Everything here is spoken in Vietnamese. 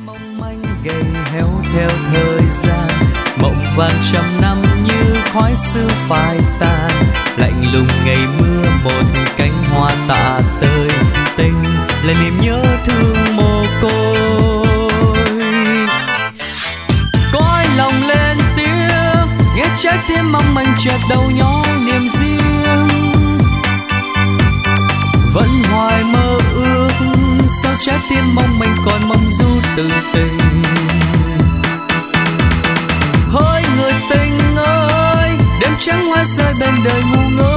mong manh gầy héo theo thời gian, mộng vàng trăm năm như khói sương phai tàn, lạnh lùng ngày mưa một cánh hoa tạ tơi, tình là niềm nhớ thương mồ côi. Cõi lòng lên tiếng nghe trái tim mong manh chợt đầu nhỏ niềm riêng, vẫn hoài mơ ước sao trái tim mong manh còn mong du từng tình. Hỡi người tình ơi, đêm trắng hoa rơi bên đời ngu ngơ,